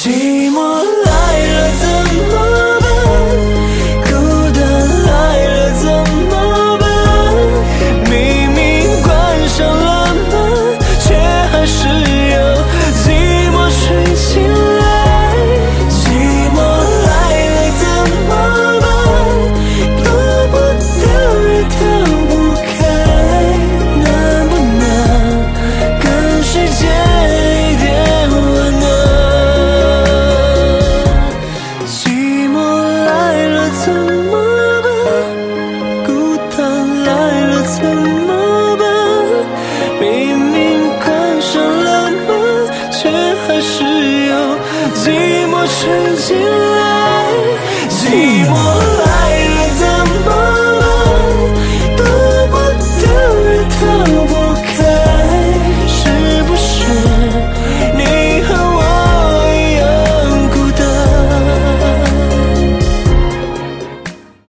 寂寞来了怎么办？孤单来了怎么办？明明关上了门，却还是有寂寞吹进来。寂寞来了怎么办？躲不掉也逃不开，能不能跟世界一点温暖？寂寞来了怎么办？孤单来了怎么办？明明关上了门，却还是有寂寞吹进来。寂寞